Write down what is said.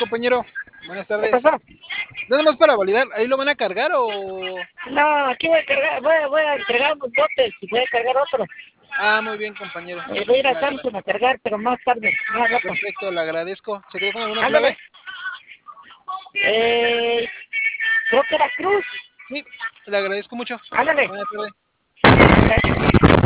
compañero. Buenas ¿Qué tardes. pasó? Nada más para validar, ¿ahí lo van a cargar o...? No, aquí voy a cargar, voy a entregar unos botes y voy a cargar otro. Ah, muy bien, compañero. Voy a ir a Le agra- Samsung a cargar, pero más tarde, más rato. Perfecto, le agradezco. ¿Se quedó con alguna clave? Ándale. Eh, Creo que era Cruz. Sí, le agradezco mucho. Ándale. Buenas tardes. Gracias.